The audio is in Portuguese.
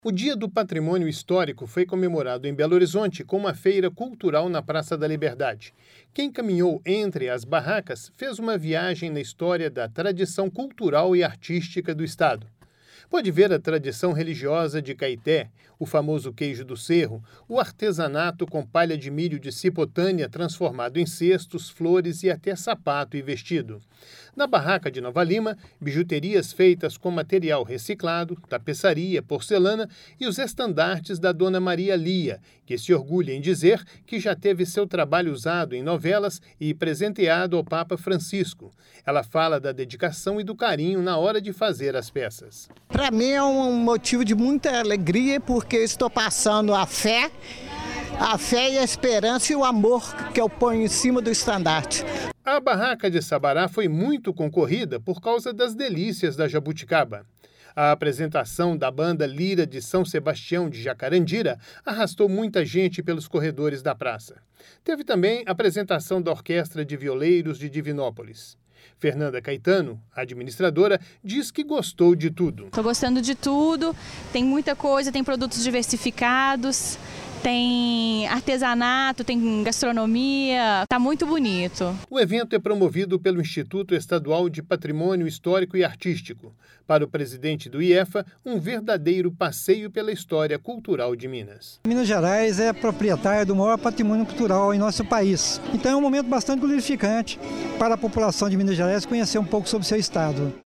O Dia do Patrimônio Histórico foi comemorado em Belo Horizonte com uma feira cultural na Praça da Liberdade. Quem caminhou entre as barracas fez uma viagem na história da tradição cultural e artística do estado. Pode ver a tradição religiosa de Caeté, o famoso queijo do cerro, o artesanato com palha de milho de Cipotânea transformado em cestos, flores e até sapato e vestido. Na barraca de Nova Lima, bijuterias feitas com material reciclado, tapeçaria, porcelana e os estandartes da Dona Maria Lia, que se orgulha em dizer que já teve seu trabalho usado em novelas e presenteado ao Papa Francisco. Ela fala da dedicação e do carinho na hora de fazer as peças. Para mim é um motivo de muita alegria, porque eu estou passando a fé e a esperança e o amor que eu ponho em cima do estandarte. A barraca de Sabará foi muito concorrida por causa das delícias da jabuticaba. A apresentação da banda Lira de São Sebastião de Jacarandira arrastou muita gente pelos corredores da praça. Teve também a apresentação da Orquestra de Violeiros de Divinópolis. Fernanda Caetano, administradora, diz que gostou de tudo. Estou gostando de tudo, tem muita coisa, tem produtos diversificados, tem artesanato, tem gastronomia, está muito bonito. O evento é promovido pelo Instituto Estadual de Patrimônio Histórico e Artístico. Para o presidente do IEFA, um verdadeiro passeio pela história cultural de Minas. Minas Gerais é proprietária do maior patrimônio cultural em nosso país. Então é um momento bastante glorificante para a população de Minas Gerais conhecer um pouco sobre o seu estado.